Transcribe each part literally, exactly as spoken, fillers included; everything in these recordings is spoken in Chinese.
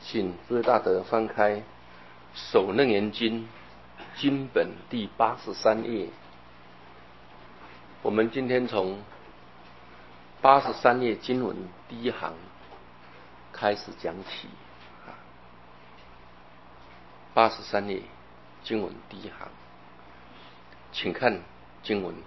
请诸位大德翻开《首楞严经》经本第八十三页。我们今天从八十三页经文第一行开始讲起。八十三页经文第一行，请看经文：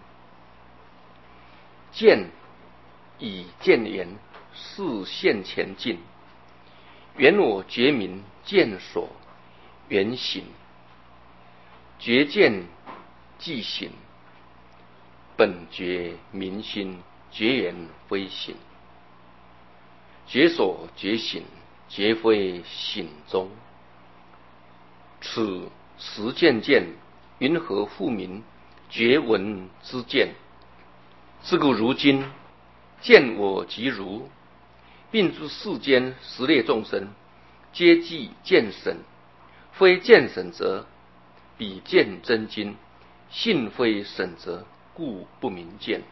见以见言，视现前进。原我觉明见所缘行，觉见即行，本觉明心，觉缘非行，觉所觉行，皆非行中。此实见见，云何复名觉闻之见？是故如今见我即如，并诸世间十列众生，皆即见神。非见神者，彼见真经；信非神者，故不明见。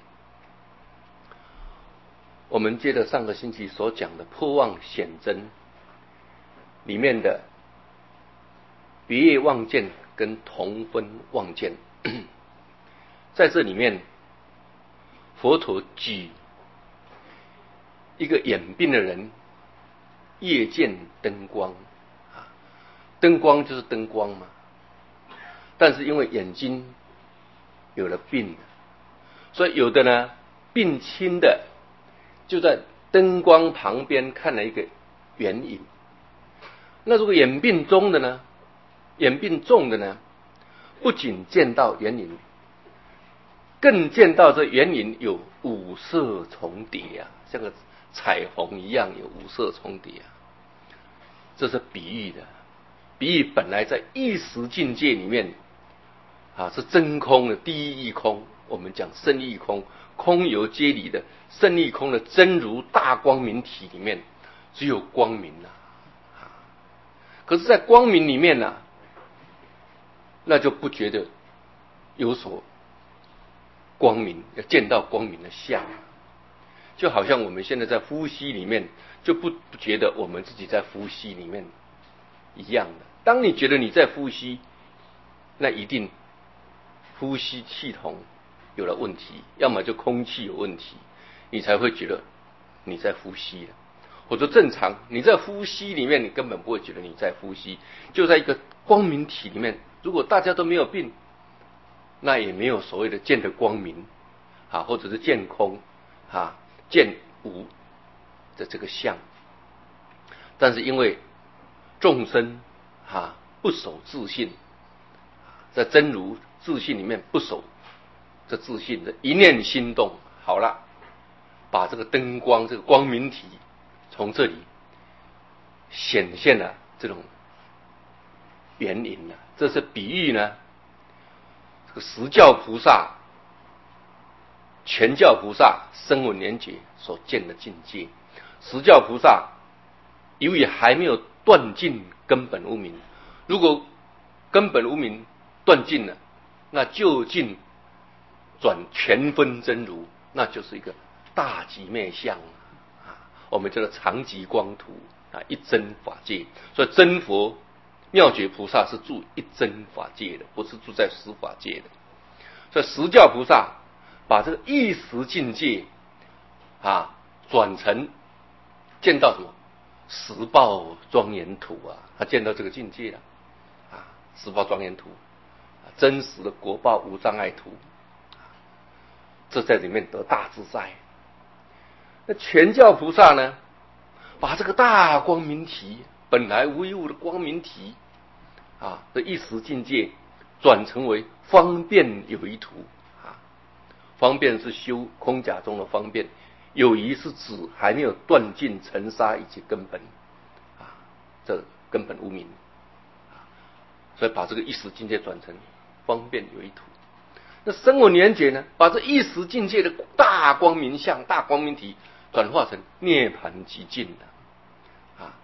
我们接着上个星期所讲的破妄显真里面的别业妄见跟同分妄见，在这里面，佛陀举一个眼病的人夜见灯光，灯光就是灯光嘛，但是因为眼睛有了病，所以有的呢病轻的就在灯光旁边看了一个圆影。那如果眼病重的呢，眼病重的呢，不仅见到圆影，更见到这圆影有五色重叠啊，像个彩虹一样有五色重叠啊。这是比喻的，比喻本来在意识境界里面啊是真空的第一义空，我们讲胜义空，空有皆离的胜义空的真如大光明体里面只有光明啊。可是在光明里面啊，那就不觉得有所光明，要见到光明的相，就好像我们现在在呼吸里面，就不不觉得我们自己在呼吸里面一样的。当你觉得你在呼吸，那一定呼吸系统有了问题，要么就空气有问题，你才会觉得你在呼吸了。或者正常你在呼吸里面，你根本不会觉得你在呼吸，就在一个光明体里面。如果大家都没有病，那也没有所谓的见得光明啊，或者是见空啊、见无的这个相。但是因为众生啊不守自信，在真如自信里面不守这自信的一念心动，好了，把这个灯光这个光明体从这里显现了这种原因了。这是比喻呢，这个十教菩萨、全教菩萨声闻缘觉所见的境界。十教菩萨由于还没有断尽根本无明，如果根本无明断尽了，那究竟转全分真如，那就是一个大极灭相啊，我们叫做常寂光图啊，一真法界。所以真佛妙觉菩萨是住一真法界的，不是住在十法界的。所以十教菩萨把这个一时境界啊转成见到什么十报庄严图啊，他见到这个境界了啊，十报庄严图，真实的果报无障碍图，这在里面得大自在。那全教菩萨呢，把这个大光明体，本来无一物的光明体啊的一时境界，转成为方便有余图啊。方便是修空假中的方便，有余是指还没有断尽尘沙以及根本啊，这根本无明啊，所以把这个一时境界转成方便有余图。那声闻缘觉呢，把这一时境界的大光明相、大光明体转化成涅槃极尽的啊。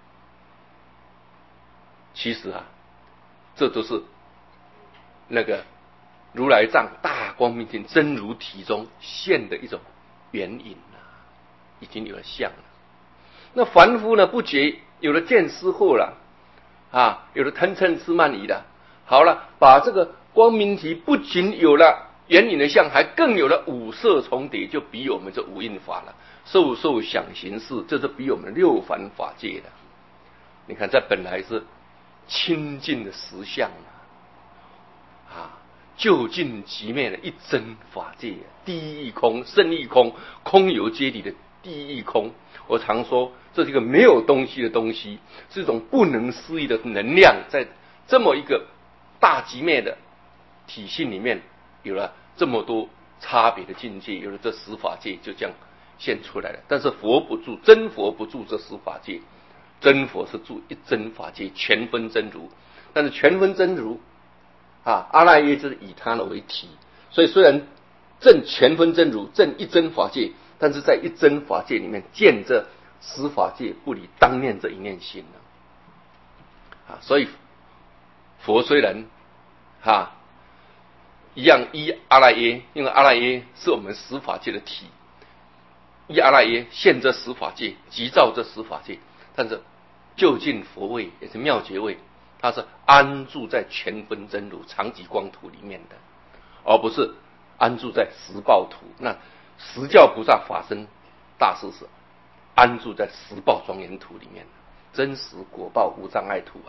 其实啊，这都是那个如来藏大光明体真如体中现的一种原因啊，已经有了相了。那凡夫呢，不觉有了见思惑了，啊，有了贪嗔痴慢疑了。好了，把这个光明体不仅有了圆影的相，还更有了五色重叠，就比我们这五蕴法了。受受想行识，这是比我们六凡法界的。你看，这本来是清净的实相啊，啊，究竟极灭的一真法界，第一义空，胜义空，空有皆理的第一义空。我常说，这是一个没有东西的东西，是一种不能思议的能量，在这么一个大极灭的体系里面，有了这么多差别的境界，有了这十法界，就这样现出来了。但是佛不住，真佛不住这十法界，真佛是住一真法界，全分真如。但是全分真如啊，阿赖耶就是以它为体，所以虽然证全分真如，证一真法界，但是在一真法界里面见这十法界，不离当念这一念心啊。所以佛虽然啊一样依阿赖耶，因为阿赖耶是我们十法界的体，依阿赖耶现这十法界，即照这十法界，但是究竟佛位也是妙觉位，它是安住在全分真如常寂光土里面的，而不是安住在十报土。那十教菩萨法身大士是安住在十报庄严土里面，真实果报无障碍土啊。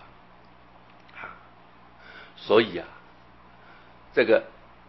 所以啊，这个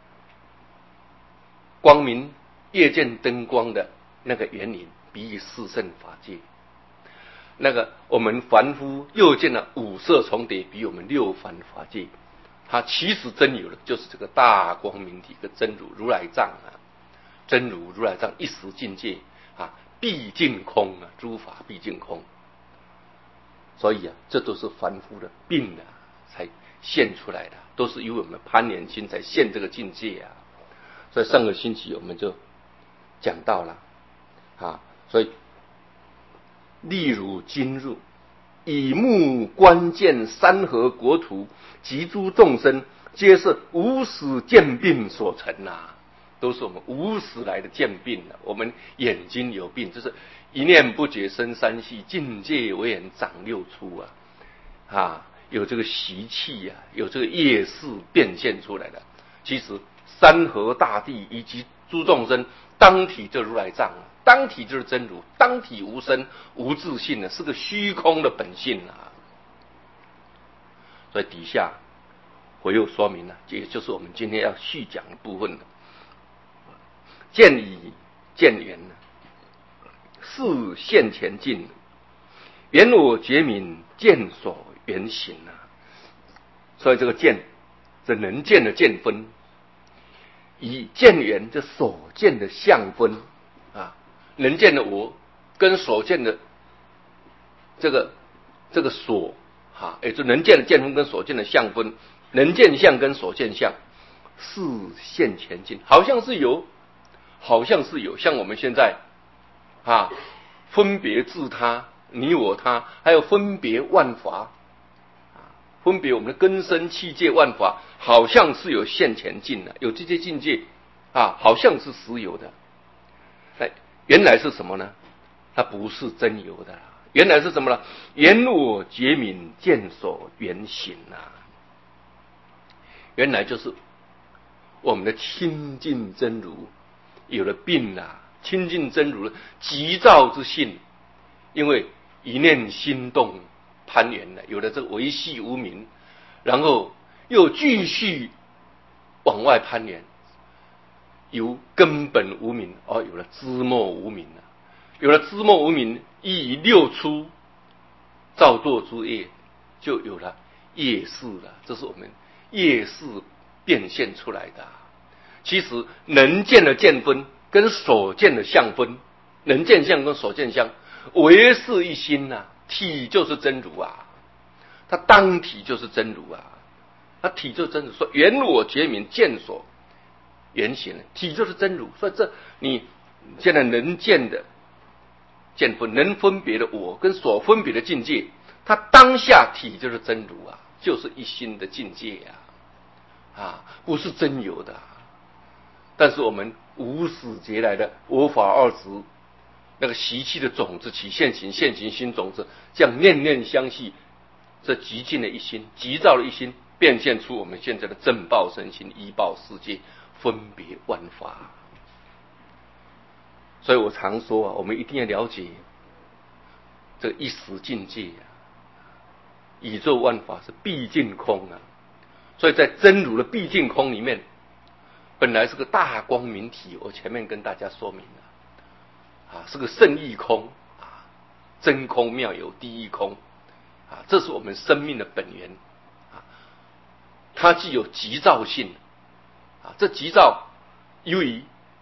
光明夜见灯光的那个原理，比喻四圣法界。那个我们凡夫又见了五色重叠，比我们六凡法界，它其实真有的就是这个大光明体跟真如如来藏啊，真如如来藏一时境界啊，毕竟空啊，诸法毕竟空。所以啊，这都是凡夫的病啊，才现出来的，都是因为我们攀缘心才现这个境界啊。所以上个星期我们就讲到了啊，所以例如今日以目观见山河国土及诸众生，皆是无始见病所成啊，都是我们无始来的见病啊。我们眼睛有病，就是一念不觉生三系，境界为眼长六出啊，啊，有这个习气啊，有这个业识变现出来的。其实山河大地以及诸众生，当体就如来藏啊，当体就是真如，当体无生无自性的，是个虚空的本性啊。所以底下我又说明了，也就是我们今天要续讲的部分了。见已见缘，是现前进，缘我觉明，见所缘行啊。所以这个见，这能见的见分，以见缘这所见的相分啊，能见的我跟所见的这个这个所啊，也就能见的见分跟所见的相分，能见相跟所见相是现前进，好像是有，好像是有，像我们现在啊，分别自他，你我他，还有分别万法，分别我们的根身器界万法，好像是有现前境的，有这些境界啊，好像是实有的。哎，原来是什么呢？它不是真有的，原来是什么呢？缘我觉明，见所缘行啊。原来就是我们的清净真如有了病啊，清净真如的急躁之性，因为一念心动攀缘了，有了这个维系无明，然后又继续往外攀缘，由根本无明而有了知末无明了，有了知末无明，依以六出造作诸业，就有了业识了。这是我们业识变现出来的。其实能见的见分跟所见的相分，能见相跟所见相唯是一心啊，体就是真如啊，它当体就是真如啊，它体就是真如。说缘我觉明，见所缘行，体就是真如。所以这你现在能见的见分，能分别的我跟所分别的境界，它当下体就是真如啊，就是一心的境界啊，啊，不是真有的啊。但是我们无始劫来的我法二执那个习气的种子起现行，现行心种子，这样念念相续，这极尽的一心，急躁的一心，变现出我们现在的正报身心、依报世界，分别万法。所以我常说啊，我们一定要了解这一时境界啊，宇宙万法是毕竟空啊。所以在真如的毕竟空里面，本来是个大光明体，我前面跟大家说明了。啊，是个圣义空啊，真空妙有第一空啊，这是我们生命的本源啊。它具有急躁性啊，这急躁由于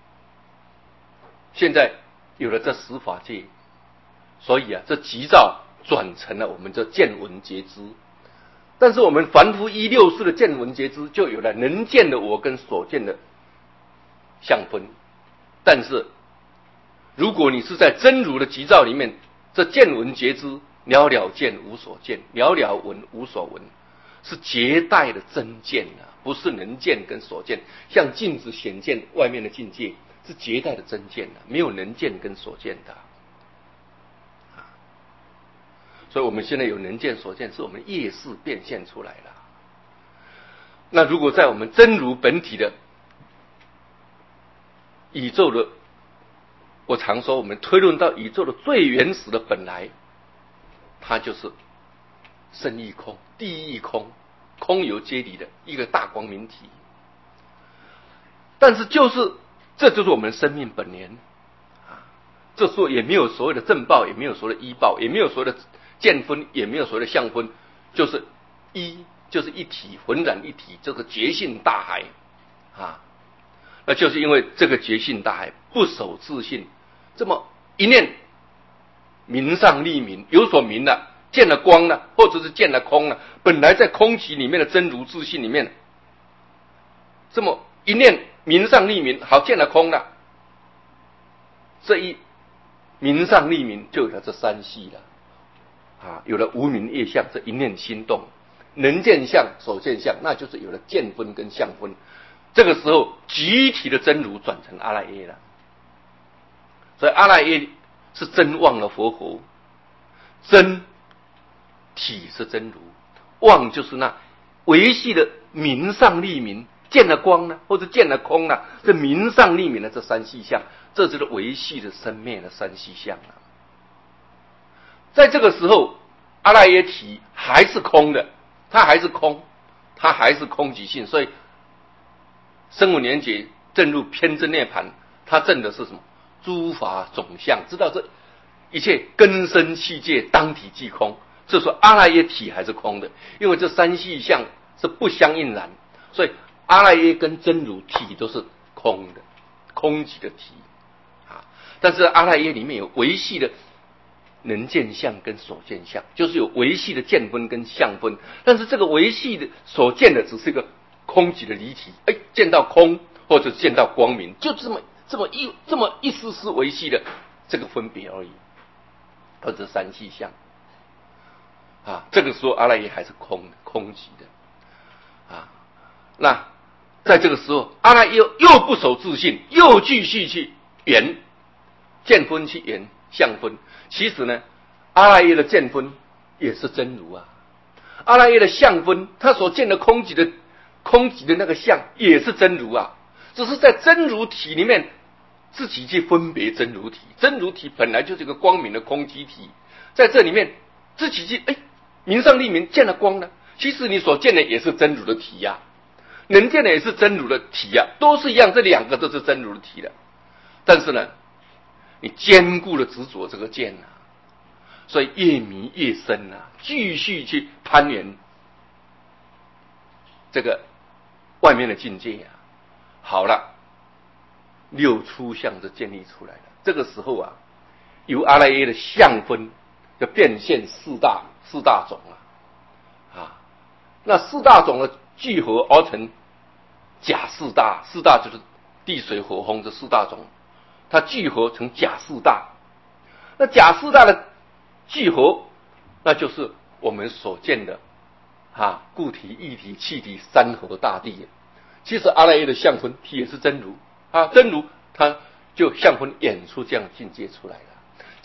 现在有了这十法界，所以啊，这急躁转成了我们这见闻觉知。但是我们凡夫一六四的见闻觉知，就有了能见的我跟所见的相分，但是如果你是在真如的急躁里面，这见闻觉知了了见无所见，了了闻无所闻，是绝代的真见啊，不是能见跟所见。像镜子显见外面的境界，是绝代的真见啊，没有能见跟所见的啊。所以我们现在有能见所见，是我们业识变现出来了。那如果在我们真如本体的宇宙的，我常说，我们推论到宇宙的最原始的本来，它就是生义空、地义空、空有皆离的一个大光明体。但是就是这就是我们生命本源啊，这时候也没有所谓的正报，也没有所谓的依报，也没有所谓的见分，也没有所谓的相分，就是一就是一体，浑然一体，这个觉性大海啊。那就是因为这个觉性大海不守自性，这么一念明上立明，有所明了，见了光了，或者是见了空了，本来在空寂里面的真如自性里面，这么一念明上立明，好，见了空了，这一明上立明就有了这三系了啊，有了无明业相，这一念心动，能见相、所见相，那就是有了见分跟相分。这个时候集体的真如转成阿赖耶了，所以阿赖耶是真忘了佛佛，真体是真如，忘就是那维系的明上立明，见了光呢，或者见了空呢，这明上立明的这三细相，这就是维系的生灭的三细相啊。在这个时候，阿赖耶体还是空的，它还是空，它还是空寂性，所以生五年劫证入偏真涅盘，它证的是什么？诸法总相，知道这一切根生器界当体即空。这时候阿赖耶体还是空的，因为这三细相是不相应然，所以阿赖耶跟真如体都是空的，空寂的体啊。但是阿赖耶里面有维系的能见相跟所见相，就是有维系的见分跟相分，但是这个维系的所见的只是一个空寂的离体，哎，见到空或者见到光明，就这么这么一这么一丝丝维系的这个分别而已，或者三细相啊。这个时候阿赖耶还是空的，空寂的啊。那在这个时候，阿赖耶又又不守自性，又继续去缘见分去缘相分。其实呢，阿赖耶的见分也是真如啊，阿赖耶的相分，他所见的空寂的空寂的那个相也是真如啊，只是在真如体里面自己去分别真如体，真如体本来就是一个光明的空寂体，在这里面自己去哎明上立明，见了光呢，其实你所见的也是真如的体呀、啊，能见的也是真如的体呀、啊，都是一样，这两个都是真如的体的。但是呢，你坚固的执着这个见啊，所以越迷越深啊，继续去攀缘这个外面的境界啊。好了，六出相就建立出来了。这个时候啊，由阿赖耶的相分的变现四大四大种啊，啊，那四大种的聚合而成假四大，四大就是地水火风这四大种，它聚合成假四大。那假四大的聚合，那就是我们所见的啊，固体、液体、气体三合大地。其实阿赖耶的相分体也是真如啊，真如它就相分演出这样境界出来了。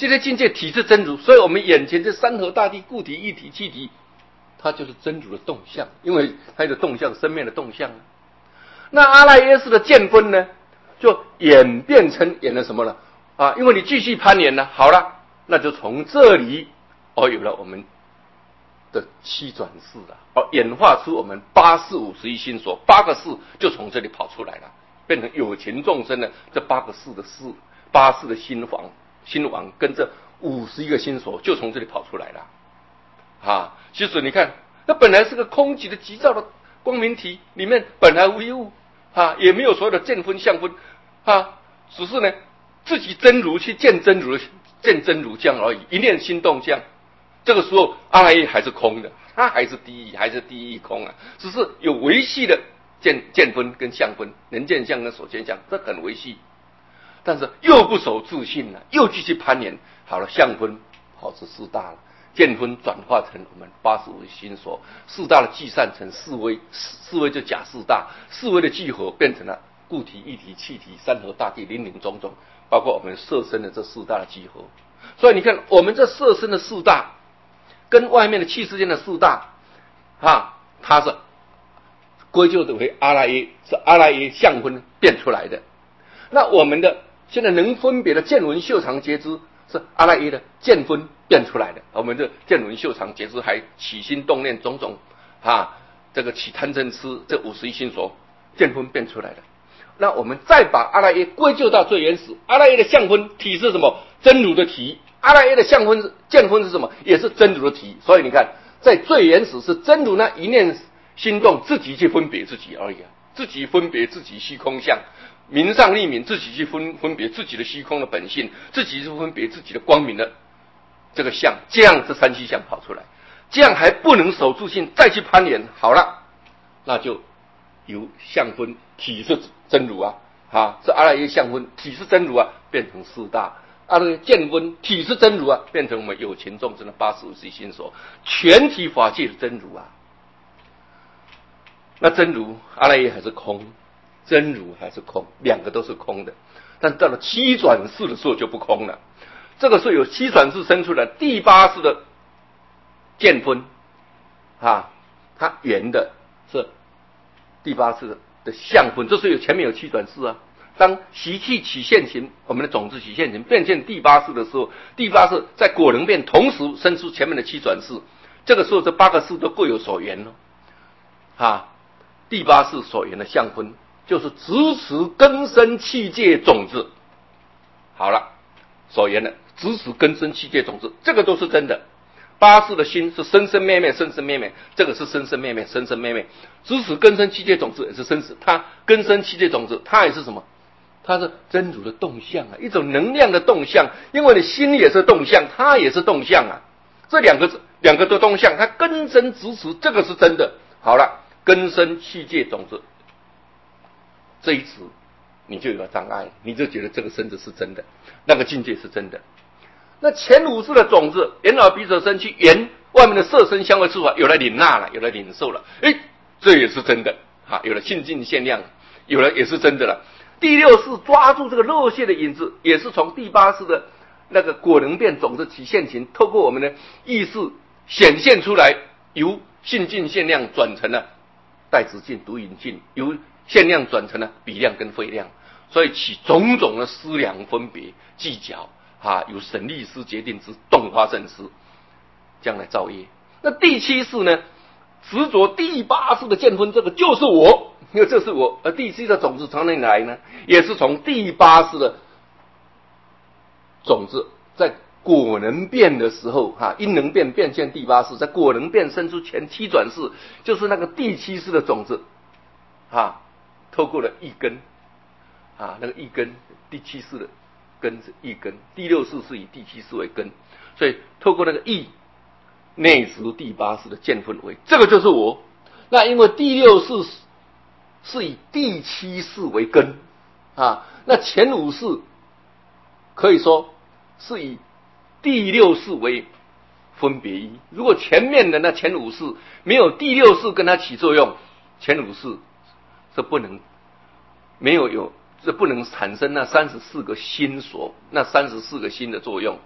这些境界体是真如，所以我们眼前这山河大地、固体、液体、气体，它就是真如的动向，因为它的动向，生命的动向啊。那阿赖耶识的见分呢，就演变成演了什么呢？啊，因为你继续攀岩了，好了，那就从这里哦，有了我们的七转世了，哦，演化出我们八世五十一心所，八个世就从这里跑出来了，变成有情众生的这八个世的世，八世的心王。心王跟这五十一个心所就从这里跑出来了，啊，其实你看，那本来是个空寂的急躁的光明体，里面本来无一物，啊，也没有所有的见分相分，啊，只是呢自己真如去见真如，见真如这样而已，一念心动这样。这个时候阿赖耶还是空的，它还是第一，还是第一空啊，只是有维系的见见分跟相分，能见相跟所见相，这很维系。但是又不守自信了，又继续攀岩。好了，相分跑至四大了，见分转化成我们八十五心所，四大的计算成四维，四维就假四大，四维的聚合变成了固体、液体、气体、山河大地、林林总总，包括我们色身的这四大的集合。所以你看，我们这色身的四大跟外面的气世间的四大，啊，它是归咎的为阿赖耶，是阿赖耶相分变出来的。那我们的现在能分别的见闻嗅尝觉知是阿赖耶的见分变出来的，我们的见闻嗅尝觉知还起心动念种种啊，这个起贪嗔痴这五十一心所见分变出来的。那我们再把阿赖耶归咎到最原始，阿赖耶的相分体是什么？真如的体。阿赖耶的相分见分是什么？也是真如的体。所以你看，在最原始是真如那一念心动，自己去分别自己而已啊，自己分别自己虚空相。明上立明，自己去分分别自己的虚空的本性，自己去分别自己的光明的这个相，这样这三虚相跑出来，这样还不能守住性，再去攀岩，好了，那就由相分体是真如啊，啊，是阿赖耶相分体是真如啊，变成四大，阿赖耶见分体是真如啊，变成我们有情众生的八十五十一心所，全体法界的真如啊。那真如阿赖耶还是空。真如还是空，两个都是空的，但到了七转世的时候就不空了。这个时候有七转世生出来，第八世的见分啊，它圆的是第八世的相分，这是有前面有七转世啊。当习气起现行，我们的种子起现行变现第八世的时候，第八世在果能变同时生出前面的七转世，这个时候这八个世都各有所缘了啊。第八世所缘的相分就是支持根生气界种子，好了，所言的支持根生气界种子，这个都是真的。八世的心是生生灭灭，生生灭灭，这个是生生灭灭，生生灭灭。支持根生气界种子也是生死，它根生气界种子，它也是什么？它是真如的动向啊，一种能量的动向。因为你心也是动向，它也是动向啊，这两个两个都动向，它根生支持，这个是真的。好了，根生气界种子。这一词你就有了障碍，你就觉得这个身子是真的，那个境界是真的。那前五世的种子，眼耳鼻舌身去缘外面的色身香味触法，有了领纳了，有了领受了，哎，这也是真的啊，有了性境限量，有了也是真的了。第六世抓住这个肉蟹的影子，也是从第八世的那个果能变种子起现行，透过我们的意识显现出来，由性境限量转成了带子境、独影境，由限量转成了比量跟非量，所以起种种的思量分别计较啊，由神力师决定之动发圣师将来造业。那第七世呢，执着第八世的见分，这个就是我，因为这是我。而第七的种子从哪里来呢？也是从第八世的种子，在果能变的时候哈，因能变变现第八世，在果能变生出前七转世，就是那个第七世的种子啊，透过了一根啊，那个一根第七世的根是一根，第六世是以第七世为根，所以透过那个意内执第八世的见分为，这个就是我。那因为第六世是以第七世为根啊，那前五世可以说是以第六世为分别一。如果前面的那前五世没有第六世跟它起作用，前五世是不能没有有是不能产生那三十四个心所，那三十四个心的作用。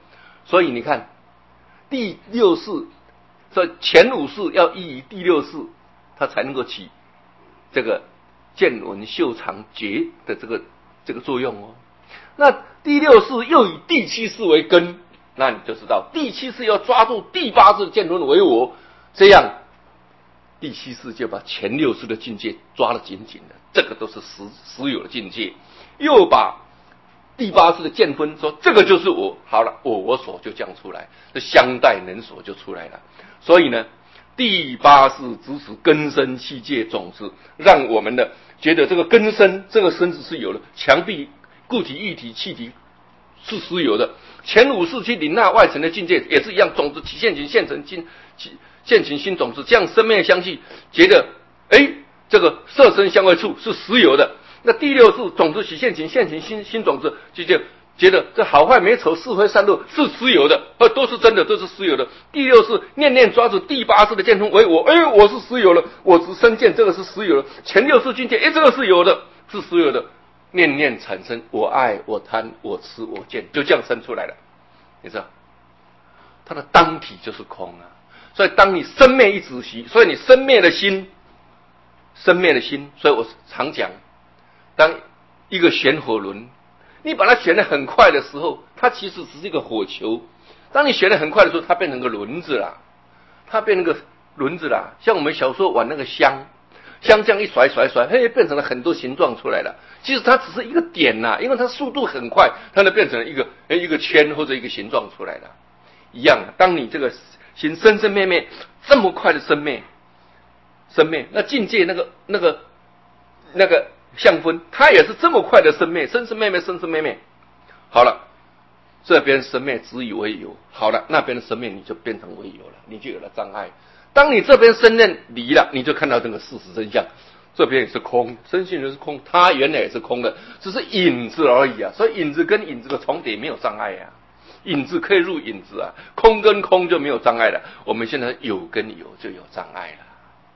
所以你看，第六世，这前五世要依于第六世，它才能够起这个见闻嗅尝觉的这个这个作用哦。那第六世又以第七世为根，那你就知道第七世要抓住第八世见闻为我，这样第七世就把前六世的境界抓得紧紧的，这个都是实实有的境界。又把第八世的见分说这个就是我，好了，我我所就这样出来，这相待能所就出来了。所以呢，第八世支持根生器界种子，让我们的觉得这个根生，这个身子是有的，墙壁、固体、液体、气体是实有的。前五世去领纳外层的境界也是一样，种子起现行现成心现行新种子，这样生灭相续，觉得哎，这个色身相位处是实有的。那第六世种子起现行现行新新种子，就就觉得这好坏美丑是非善恶是实有的，呃，都是真的，都是实有的。第六世念念抓住第八世的见通为我，哎，我是实有的，我执身见，这个是实有的。前六世境界，哎，这个是有的，是实有的。念念产生我爱我贪我痴我见，就这样生出来了。你知道，它的当体就是空啊。所以当你生灭一止息，所以你生灭的心，生灭的心，所以我常讲，当一个旋火轮，你把它旋得很快的时候，它其实只是一个火球；当你旋得很快的时候，它变成个轮子啦，它变成个轮子啦。像我们小时候玩那个香，香这样一甩甩甩，嘿，变成了很多形状出来了。其实它只是一个点呐、啊，因为它速度很快，它就变成了一个一个圈或者一个形状出来了。一样，当你这个心生生灭灭这么快的生灭，生灭，那境界那个那个那个相分，它也是这么快的生灭，生生灭灭，生生灭灭。好了，这边生灭只以为有，好了，那边的生灭你就变成为有了，你就有了障碍。当你这边生念离了，你就看到这个事实真相，这边也是空，身心也是空，它原来也是空的，只是影子而已啊。所以影子跟影子的重叠没有障碍啊。影子可以入影子啊，空跟空就没有障碍了。我们现在有跟有就有障碍了。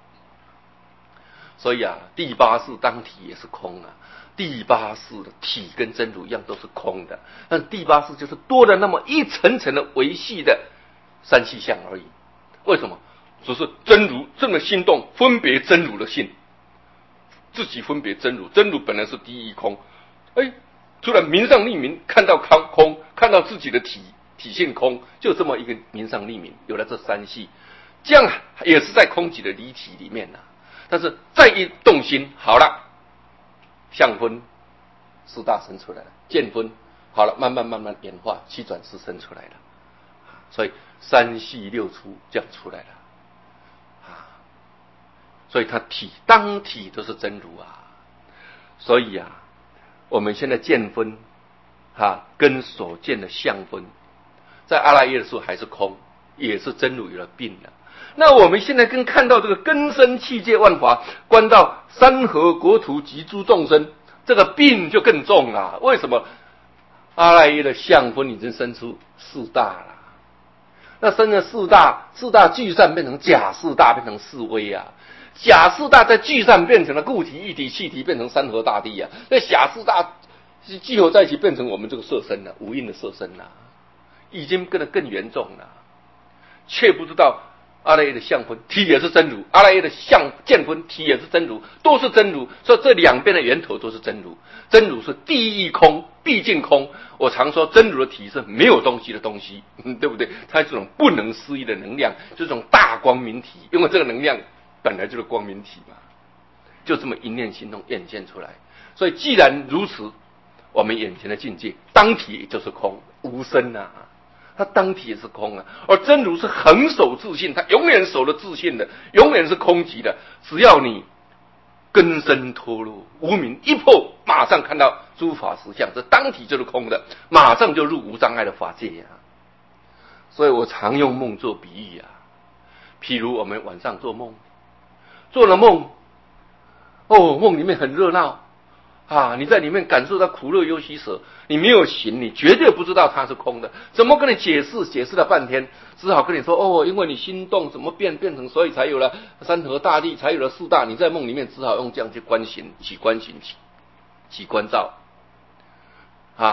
所以啊，第八世当体也是空啊，第八世的体跟真如一样都是空的，但第八世就是多了那么一层层的维系的三细相而已。为什么？只是真如这么心动，分别真如的性，自己分别真如，真如本来是第一空，哎。突然明上立明，看到空，看到自己的体体性空，就这么一个明上立明，有了这三系，这样也是在空寂的离体里面呐、啊。但是再一动心，好了，相分四大生出来了，见分好了，慢慢慢慢演化，七转四生出来了，所以三系六出这样出来了啊。所以它体当体都是真如啊，所以啊。我们现在见分，哈、啊，跟所见的相分，在阿赖耶的时候还是空，也是真如有了病了。那我们现在跟看到这个根生器界万法，观到山河国土及诸众生，这个病就更重了。为什么？阿赖耶的相分已经生出四大了，那生了四大，四大聚散变成假四大，变成四微啊。假四大在聚散变成了固体、液体、气体，变成山河大地啊。那假四大聚合在一起，变成我们这个色身了、啊，无印的色身了、啊，已经变得更严重了。却不知道阿赖耶的相分体也是真如，阿赖耶的相见分体也是真如，都是真如。所以这两边的源头都是真如。真如是第一空，毕竟空。我常说真如的体是没有东西的东西，嗯、对不对？它是这种不能思议的能量，就是这种大光明体，因为这个能量。本来就是光明体嘛，就这么一念心中显现出来。所以既然如此，我们眼前的境界当体就是空无生啊，它当体也是空啊。而真如是恒守自信，它永远守了自信的，永远是空寂的。只要你根深脱落，无明一破，马上看到诸法实相，这当体就是空的，马上就入无障碍的法界呀、啊。所以我常用梦做比喻啊，譬如我们晚上做梦。做了梦，哦，梦里面很热闹啊！你在里面感受到苦乐忧喜舍，你没有醒，你绝对不知道它是空的。怎么跟你解释？解释了半天，只好跟你说哦，因为你心动，怎么变变成，所以才有了山河大地，才有了四大。你在梦里面只好用这样去观行，起观行，起起观照啊。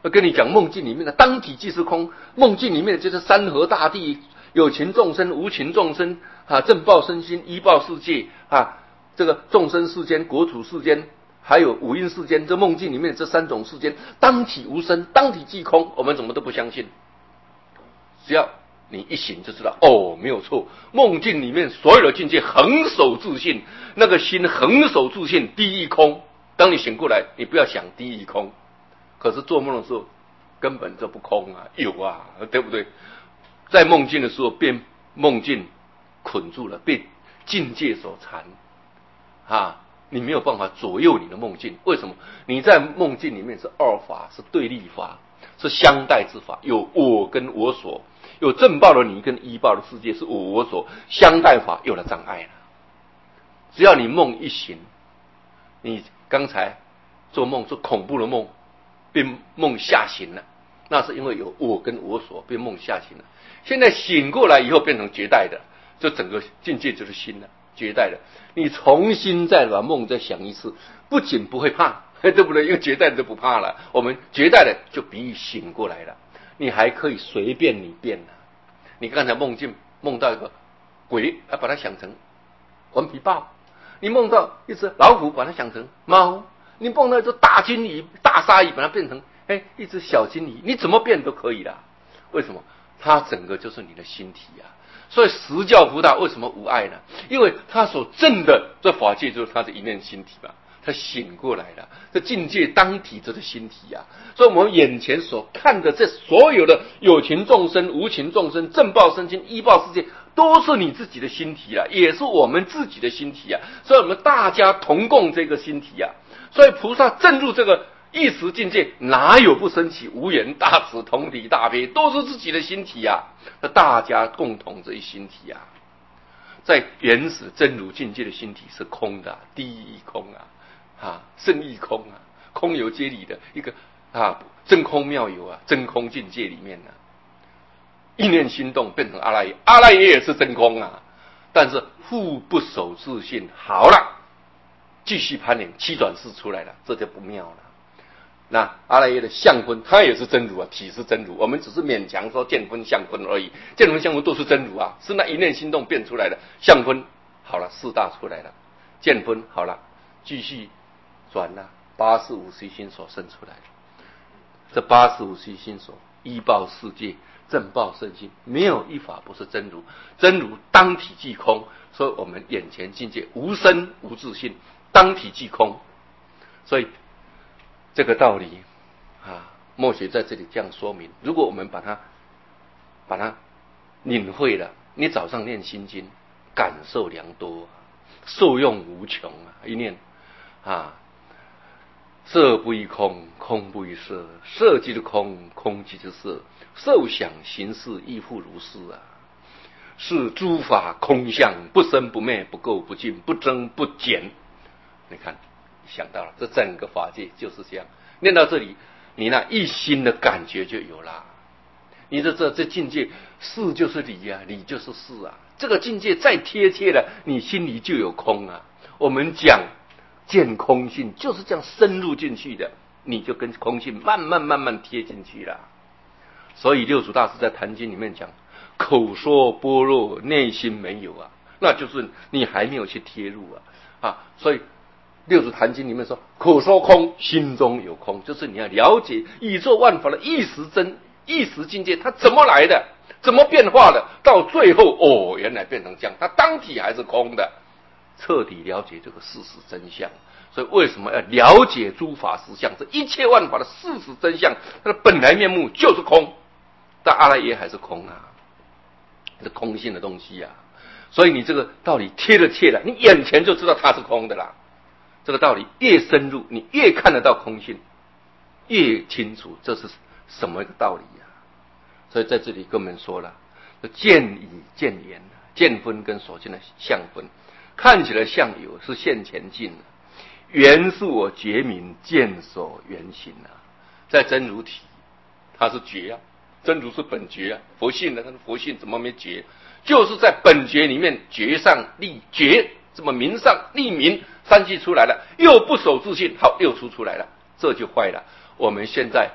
跟你讲梦境里面的当体即是空，梦境里面的就是山河大地，有情众生、无情众生啊，正报身心、依报世界啊，这个众生世间、国土世间，还有五蕴世间，这梦境里面的这三种世间，当体无生，当体即空，我们怎么都不相信。只要你一醒就知道，哦，没有错，梦境里面所有的境界恒守自信，那个心恒守自信，第一空。当你醒过来，你不要想第一空，可是做梦的时候根本就不空啊，有啊，对不对？在梦境的时候被梦境捆住了，被境界所缠啊，你没有办法左右你的梦境。为什么？你在梦境里面是二法，是对立法，是相待之法，有我跟我所，有正报的你跟依报的世界是我我所，相待法有了障碍了。只要你梦一醒，你刚才做梦做恐怖的梦，被梦吓醒了，那是因为有我跟我所被梦吓醒了。现在醒过来以后变成绝代的，就整个境界就是新了，绝代的。你重新再把梦再想一次，不仅不会怕，对不对？因为绝代的就不怕了，我们绝代的就比喻醒过来了，你还可以随便你变了。你刚才梦境梦到一个鬼，啊，把它想成顽皮豹。你梦到一只老虎，把它想成猫；你梦到一只大金鱼、大鲨鱼，把它变成哎一只小金鱼，你怎么变都可以啦。为什么？它整个就是你的心体啊。所以十教菩萨为什么无碍呢？因为他所证的这法界就是他的一念心体嘛，他醒过来了，这境界当体就是心体啊。所以我们眼前所看的这所有的有情众生、无情众生、正报身心、依报世界，都是你自己的心体啊，也是我们自己的心体啊。所以我们大家同共这个心体啊。所以菩萨证入这个一时境界，哪有不生起无缘大慈、同体大悲，都是自己的心体啊。那大家共同这一心体啊，在原始真如境界的心体是空的、啊，第一空啊，啊，胜义空啊，空有皆理的一个啊，真空妙有啊，真空境界里面呢、啊，一念心动变成阿赖耶，阿赖耶也是真空啊，但是互不守自信，好了，继续攀岩，七转世出来了，这就不妙了。那阿赖耶的相分，它也是真如啊，体是真如，我们只是勉强说见分相分而已，见分相分都是真如啊，是那一念心动变出来的。相分好了，四大出来了，见分好了，继续转了，八十五随心所生出来了。这八十五随心所依报世界，正报身心，没有一法不是真如，真如当体即空，所以我们眼前境界无生无自性，当体即空，所以这个道理啊，默学在这里这样说明。如果我们把它把它领会了，你早上念心经，感受良多，受用无穷啊！一念啊，色不异空，空不异色，色即是空，空即是色，受想行识亦复如是啊！是诸法空相，不生不灭，不垢不净，不增不减。你看。想到了，这整个法界就是这样。念到这里，你那一心的感觉就有了。你的这这境界，是就是理啊，理就是是啊。这个境界再贴切了，你心里就有空啊。我们讲见空性，就是这样深入进去的，你就跟空性慢慢慢慢贴进去了。所以六祖大师在《坛经》里面讲，口说般若，内心没有啊，那就是你还没有去贴入啊啊，所以。六祖坛经里面说，口说空，心中有空，就是你要了解宇宙万法的意识真意识境界，它怎么来的，怎么变化的，到最后哦，原来变成这样，它当体还是空的，彻底了解这个事实真相。所以为什么要了解诸法实相？这一切万法的事实真相，它的本来面目就是空，但阿赖耶还是空啊，是空性的东西啊。所以你这个道理贴了贴了，你眼前就知道它是空的啦。这个道理越深入，你越看得到空性，越清楚这是什么一个道理啊！所以在这里跟我们说了，见以见言，见分跟所见的相分，看起来相有是现前境啊，缘是我觉明见所缘行啊，在真如体，它是觉啊，真如是本觉啊，佛性呢，它是佛性怎么没觉？就是在本觉里面觉上立觉，这么明上立明。三句出来了，又不守自信，好，又出出来了，这就坏了。我们现在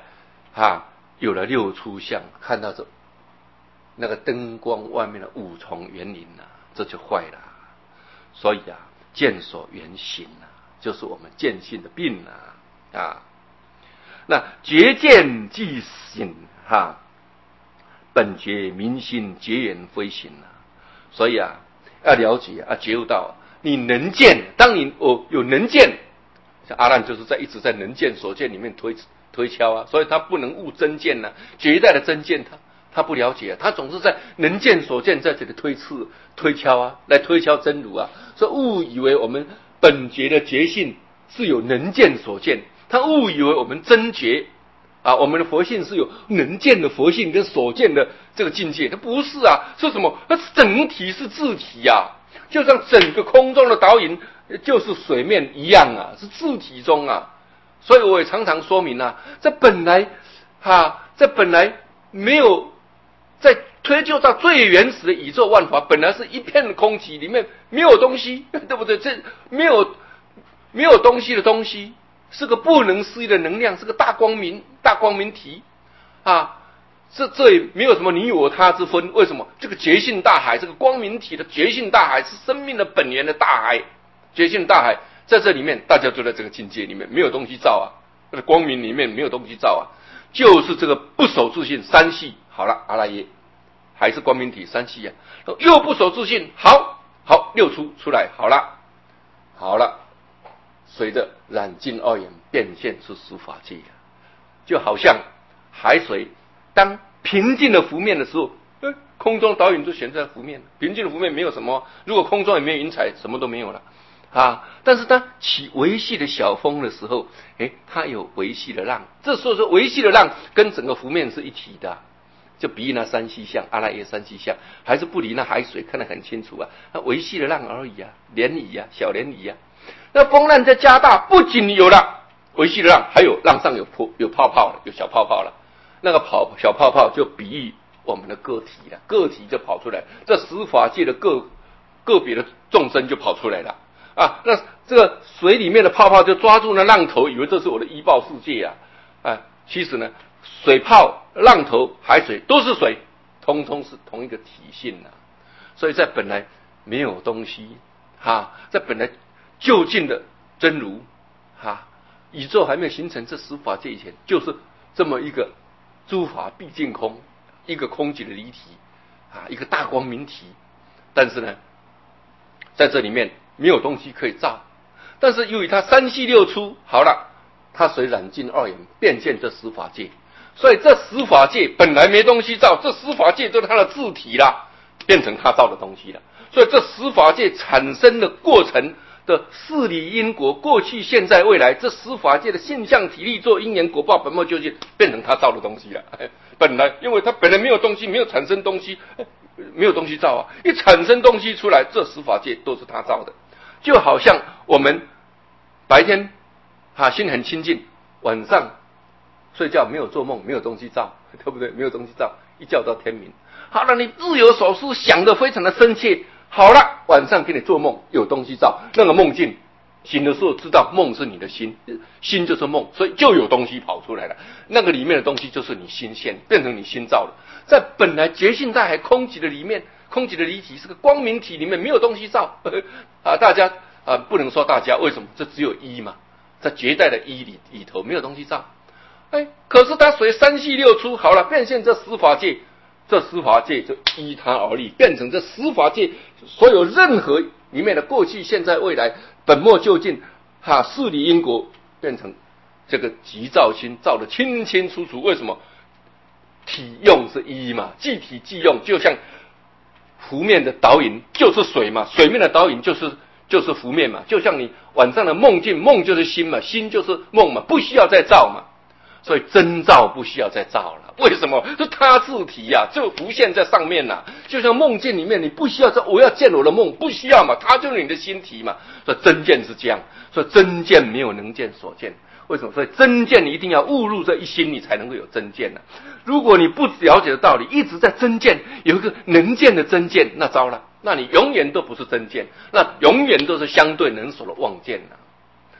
啊，有了六出相，看到这那个灯光外面的五重园林啊，这就坏了。所以啊，见所缘行啊，就是我们见性的病啊啊。那觉见即行哈，本觉明心，觉缘非行啊。所以啊，要了解啊，觉悟到你能见，当你哦有能见，像阿难就是在一直在能见所见里面推推敲啊，所以他不能悟真见呐、啊，绝代的真见他他不了解、啊，他总是在能见所见在这里推刺推敲啊，来推敲真如啊，所以误以为我们本觉的觉性是有能见所见，他误以为我们真觉啊，我们的佛性是有能见的佛性跟所见的这个境界，它不是啊，是什么？它整体是自体啊，就像整个空中的导引就是水面一样啊，是自体中啊。所以我也常常说明啊，这本来啊，这本来没有在推究到最原始的宇宙万法，本来是一片空寂，里面没有东西，对不对？这没有没有东西的东西。是个不能思议的能量，是个大光明、大光明体啊！这这也没有什么你我他之分。为什么？这个觉性大海，这个光明体的觉性大海，是生命的本源的大海。觉性大海在这里面，大家都在这个境界里面，没有东西造啊。这个光明里面没有东西造啊，就是这个不守自性三系。好了，阿赖耶还是光明体三系啊，又不守自性，好好六出出来，好了，好了。随着染尽二眼变现出十法界，就好像海水当平静的浮面的时候，呃、空中导引就显在浮面，平静的浮面没有什么，如果空中也没有云彩，什么都没有了啊。但是当起微细的小风的时候，诶，它有微细的浪，这时候说微细的浪跟整个浮面是一体的，就比喻那三细相，阿赖耶三细相，还是不离那海水看得很清楚啊，那微细的浪而已啊，涟漪啊，小涟漪啊。那风浪在加大，不仅有了微细的浪，还有浪上有泡有泡泡了，有小泡泡了。那个泡小泡泡就比喻我们的个体了，个体就跑出来，这十法界的个个别的众生就跑出来了啊。那这个水里面的泡泡就抓住那浪头，以为这是我的依报世界啊啊！其实呢，水泡、浪头、海水都是水，通通是同一个体性啊。所以在本来没有东西哈、啊，在本来究竟的真如啊，宇宙还没有形成这十法界以前，就是这么一个诸法毕竟空，一个空寂的离体啊，一个大光明体。但是呢，在这里面没有东西可以照，但是由于它三系六出，好了，它随染尽二眼变现这十法界，所以这十法界本来没东西照，这十法界就是它的自体啦，变成它造的东西了。所以这十法界产生的过程的事理因果，过去、现在、未来，这十法界的现象体力做因缘果报本末究竟，变成他造的东西了。本来因为他本来没有东西，没有产生东西，没有东西造啊，一产生东西出来，这十法界都是他造的。就好像我们白天啊心很清净，晚上睡觉没有做梦，没有东西造，对不对？没有东西造，一觉到天明。好了，你日有所思，想得非常的深切。好了，晚上给你做梦，有东西造，那个梦境醒的时候知道梦是你的心，心就是梦，所以就有东西跑出来了。那个里面的东西就是你心现，变成你心造的。在本来觉性大海空寂的里面，空寂的离体是个光明体里面没有东西造啊，大家啊不能说大家，为什么？这只有一嘛，在绝代的一里里头没有东西造。哎，可是它随三系六出，好了，变现这十法界。这十法界就依它而立，变成这十法界所有任何里面的过去、现在、未来、本末究竟，哈，事理因果，变成这个即造心，造得清清楚楚。为什么？体用是一嘛，即体即用，就像浮面的导引就是水嘛，水面的导引就是就是浮面嘛，就像你晚上的梦境，梦就是心嘛，心就是梦嘛，不需要再造嘛。所以真造不需要再造了，为什么？是他自体呀、啊，就浮现在上面呐、啊。就像梦境里面，你不需要说我要见我的梦，不需要嘛，它就是你的心体嘛。所以真见是这样，所以真见没有能见所见。为什么？所以真见你一定要悟入这一心，你才能够有真见呢、啊。如果你不了解的道理，一直在真见，有一个能见的真见，那糟了，那你永远都不是真见，那永远都是相对能所的妄见呐、啊。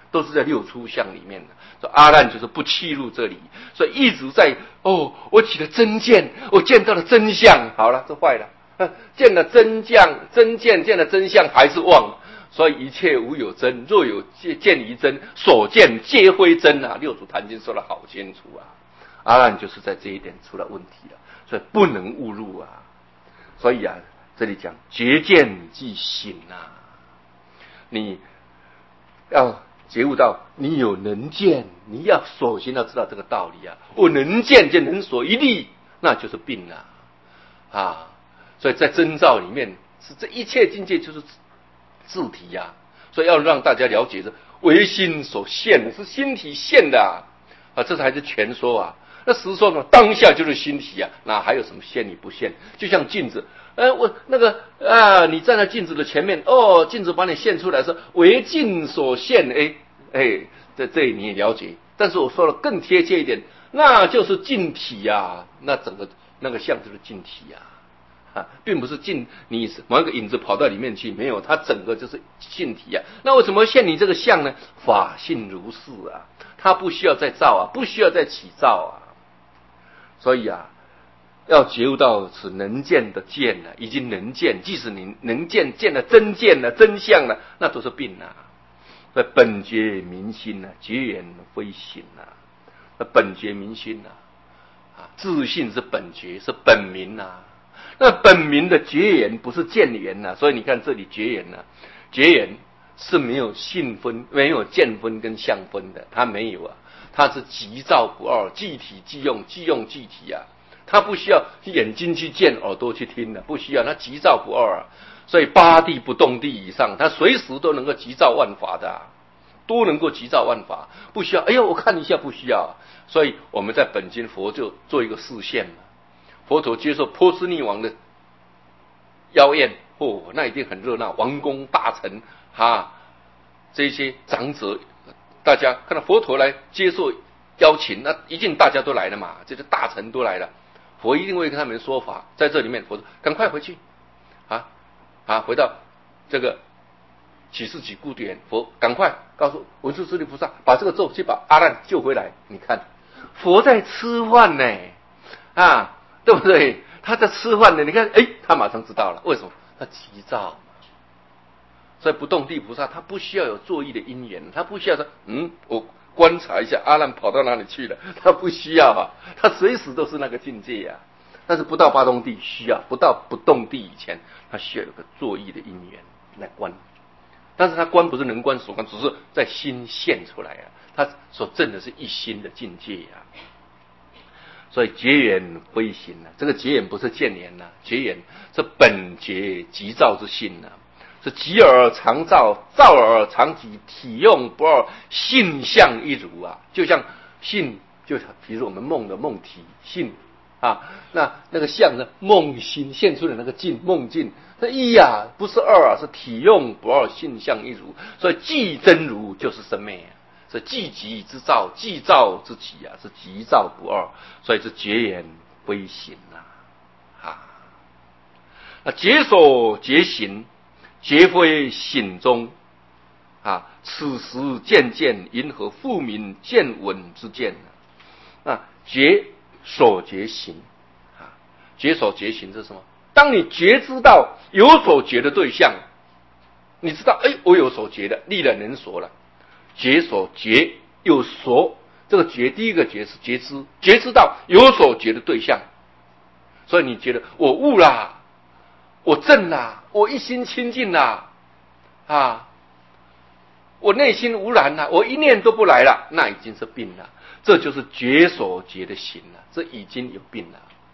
都是在六出相里面的。所以阿难就是不弃入这里，所以一直在哦，我起了真见，我见到了真相，好了，这坏了，啊、见了真相，真见见了真相还是妄，所以一切无有真，若有见于真，所见皆非真啊！六祖坛经说得好清楚啊，阿难就是在这一点出了问题了，所以不能误入啊。所以啊，这里讲觉见即醒啊，你要觉悟到你有能见，你要首先要知道这个道理啊。我能见见能所一力，那就是病啊啊！所以在真照里面，是这一切境界就是自体呀、啊。所以要让大家了解这唯心所现的，是心体现的啊，啊这才是全说啊。那实说呢，当下就是心体啊，哪还有什么现与不现？就像镜子。呃，我那个啊，你站在镜子的前面，哦，镜子把你现出来说为镜所现，哎哎，在这里你也了解。但是我说的更贴切一点，那就是镜体呀、啊，那整个那个像就是镜体呀、啊，啊，并不是镜你某一个影子跑到里面去，没有，它整个就是镜体呀、啊。那为什么现你这个相呢？法性如是啊，它不需要再造啊，不需要再起造啊，所以啊。要觉悟到此能见的见了，已经能见，即使你能见见了真见了真相了，那都是病啊。那本觉明心啊，觉缘非心啊。那本觉明心啊，啊，自信是本觉，是本明啊。那本明的觉缘不是见缘呐，所以你看这里觉缘呐、啊，觉缘是没有性分、没有见分跟相分的，它没有啊，它是即照不二，即体即用，即用即体啊。他不需要眼睛去见，耳朵去听的，不需要，他即照不二啊。所以八地不动地以上，他随时都能够即照万法的、啊，都能够即照万法，不需要。哎呦，我看一下，不需要。所以我们在本经佛就做一个示现嘛。佛陀接受波斯匿王的邀宴，哦，那一定很热闹，王公大臣哈，这些长者，大家看到佛陀来接受邀请，那一定大家都来了嘛，这些大臣都来了。佛一定会跟他们说法，在这里面，佛说：“赶快回去，啊啊，回到这个启示己故点。”佛赶快告诉文殊师利菩萨，把这个咒去把阿难救回来。你看，佛在吃饭呢，啊，对不对？他在吃饭呢。你看，哎，他马上知道了，为什么？他急躁。所以不动地菩萨他不需要有作意的因缘，他不需要说，嗯，我。观察一下阿难跑到哪里去了，他不需要啊，他随时都是那个境界啊。但是不到八动地需要，不到不动地以前，他需要有个作意的因缘来观。但是他观不是能观所观，只是在心现出来啊，他所证的是一心的境界啊。所以觉缘非心啊，这个觉缘不是见缘呐、啊，觉缘是本觉即照之性呐、啊。是即而常照，照而常即，体用不二，性相一如啊！就像性，就比如我们梦的梦体性啊，那那个相呢，梦心现出的那个境，梦境，这一呀、啊，不是二啊，是体用不二，性相一如。所以即真如就是生灭啊，是即即之照，即照之起啊，是即照不二，所以是觉缘非行啊啊！那觉所觉行。皆非醒中啊！此时渐渐迎合复明见闻之见啊！觉所觉行啊，觉所觉行是什么？当你觉知到有所觉的对象，你知道，哎，我有所觉的，力了能所了。觉所觉有所，这个觉第一个觉是觉知，觉知到有所觉的对象，所以你觉得我悟啦。我正啦，我一心清净啦，啊，我内心无染啦，我一念都不来了，那已经是病了，这就是觉所觉的行了，这已经有病了。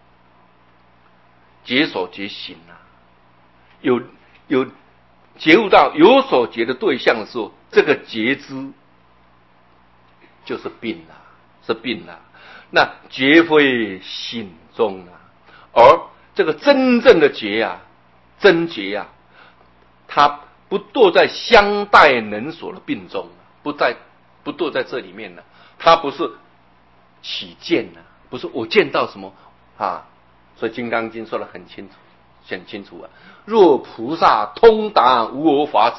觉所觉行了，有有觉悟到有所觉的对象的时候，这个觉知就是病了，是病了，那绝非心中啊，而这个真正的觉啊。真觉啊，他不堕在相待能所的病中，不在不堕在这里面了。他不是起见啊，不是我见到什么啊。所以《金刚经》说得很清楚，很清楚啊。若菩萨通达无我法者，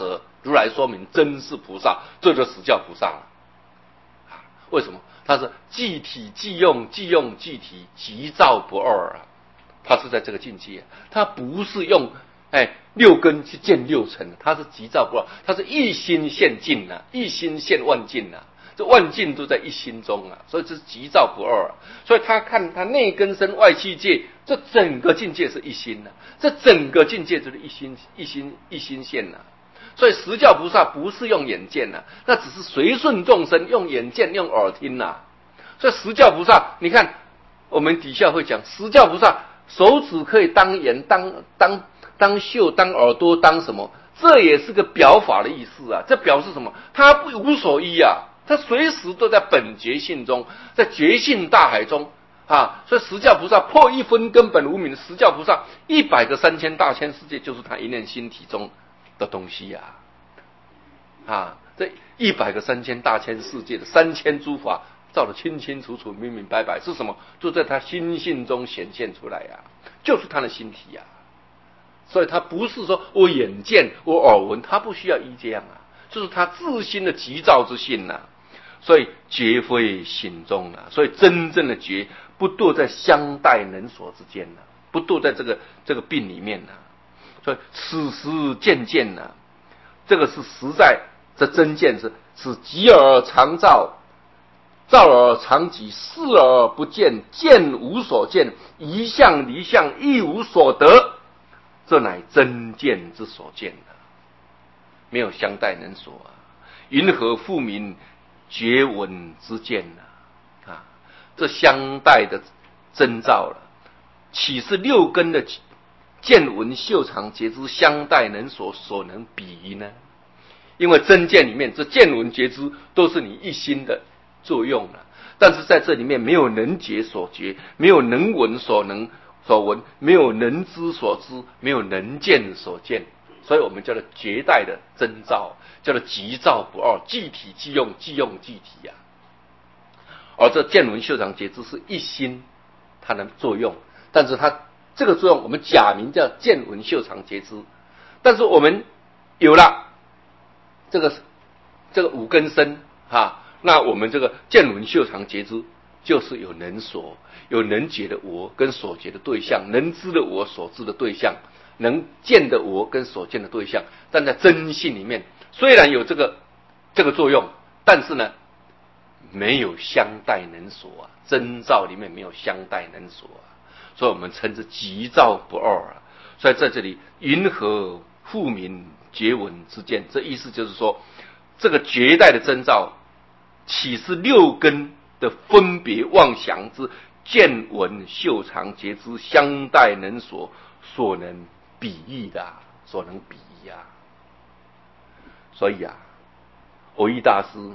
如来说明真是菩萨，这就实教菩萨了。啊，为什么？他是即体即用，即用即体，即照不二啊。他是在这个境界，他不是用哎六根去见六尘，他是即照不二，他是一心现尽啊，一心现万境啊。这万境都在一心中啊，所以这是即照不二啊。所以他看他内根身外气界，这整个境界是一心啊，这整个境界就是一心一心一心现啊。所以实教菩萨不是用眼见呐、啊，那只是随顺众生用眼见用耳听呐、啊。所以实教菩萨，你看我们底下会讲，实教菩萨手指可以当眼、当当当袖、当耳朵、当什么？这也是个表法的意思啊。这表示什么？他不无所依啊。他随时都在本觉性中，在觉性大海中啊，所以实教菩萨破一分根本无明，实教菩萨一百个三千大千世界就是他一念心体中的东西呀、啊，啊，这一百个三千大千世界的三千诸法照得清清楚楚、明明白白，是什么？就在他心性中显现出来呀、啊，就是他的心体呀、啊。所以他不是说我眼见、我耳闻，他不需要依这样啊，就是他自心的急躁之性呐、啊。所以觉非心中啊，所以真正的觉不堕在相待能所之间呐、啊，不堕在这个这个病里面呐、啊。所以此时渐渐呐，这个是实在，这真见是是极而常照，照而常极，视而不见，见无所见，一相离相亦无所得，这乃真见之所见啊，没有相待能所啊，云何复名觉闻之见呢、啊？啊，这相待的征兆了，岂是六根的见闻嗅尝觉知相待能所所能比拟呢？因为真见里面，这见闻觉知都是你一心的作用了，但是在这里面没有能觉所觉，没有能闻所能所闻，没有能知所知，没有能见所见。所以我们叫做绝代的征兆，叫做即照不二，即体即用，即用即体呀、啊。而这见闻嗅尝觉知是一心它的作用，但是它这个作用我们假名叫见闻嗅尝觉知，但是我们有了这个这个五根身哈，那我们这个见闻嗅尝觉知就是有能所，有能觉的我跟所觉的对象，能知的我所知的对象。能见的我跟所见的对象，但在真性里面，虽然有这个这个作用，但是呢，没有相待能所啊，真照里面没有相待能所啊，所以我们称之即照不二啊。所以在这里，云何复名觉闻之见？这意思就是说，这个绝代的征兆，岂是六根的分别妄想之见闻嗅尝觉知相待能所所能比喻的、啊，所能比喻啊。所以啊，蕅益大师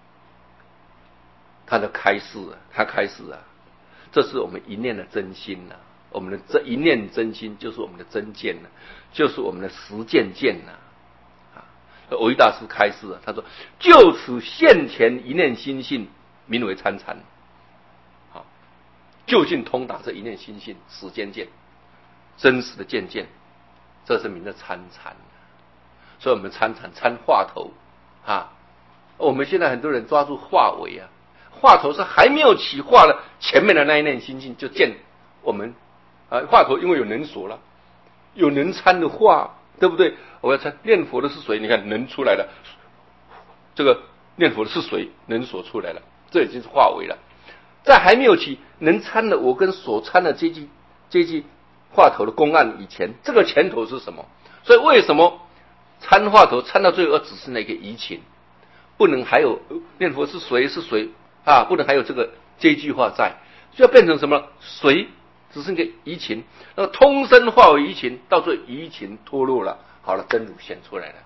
他的开示啊，他开示啊，这是我们一念的真心呐、啊，我们的这一念真心就是我们的真见呐、啊，就是我们的实践见呐、啊。啊，蕅益大师开示啊，他说：就此现前一念心性，名为参禅。好，究竟通达这一念心性，实践见，真实的见见。这是名的参禅，所以我们参禅参话头啊。我们现在很多人抓住话尾啊，话头是还没有起话了，前面的那一念心性就见我们啊。话头因为有能所了，有能参的话，对不对？我要参念佛的是谁？你看能出来了，这个念佛的是谁？能所出来了，这已经是话尾了。在还没有起能参的我跟所参的这句这句话头的公案以前，这个前头是什么？所以为什么参话头参到最后只是那个移情，不能还有念佛是谁是谁啊？不能还有这个这句话在，就要变成什么？谁只是个移情，那通身化为移情，到最后移情脱落了，好了，真如显出来了。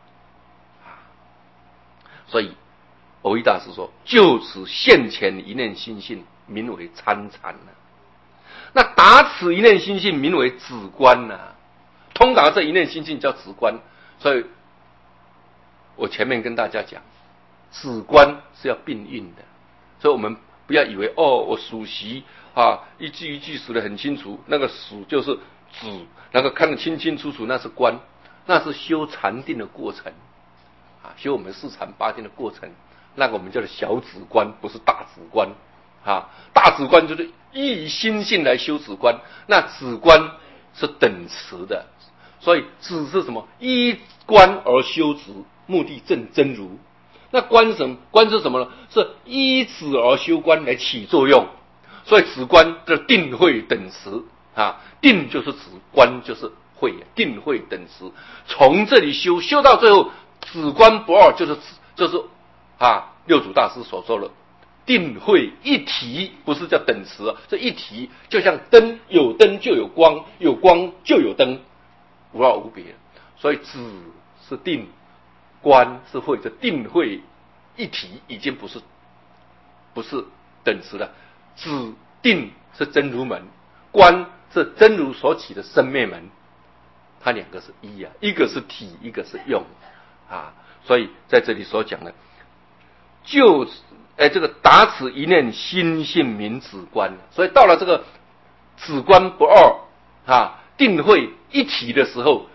所以蕅益大师说：就此现前一念心性，名为参禅了。那达此一念心性，名为止观呐、啊。通达这一念心性叫止观。所以我前面跟大家讲，止观是要并运的。所以我们不要以为哦，我数息啊，一句一句数得很清楚，那个数就是止，那个看得清清楚楚，那是观，那是修禅定的过程啊，修我们四禅八定的过程，那个我们叫做小止观，不是大止观啊。大止观就是依心性来修止观，那止观是等持的，所以止是什么？依观而修止，目的正真如。那观什么？观是什么呢？是依止而修观来起作用，所以止观的定慧等持啊，定就是止，观就是慧，定慧等持。从这里修修到最后，止观不二，就是就是啊，六祖大师所说的定慧一体，不是叫等持，这一体就像灯，有灯就有光，有光就有灯，无二无别。所以止是定，观是慧，这定慧一体已经不是不是等持了。止定是真如门，观是真如所起的生灭门，它两个是一啊，一个是体，一个是用啊。所以在这里所讲的，就哎这个达此一念心性明止观，所以到了这个止观不二啊，定慧一体的时候，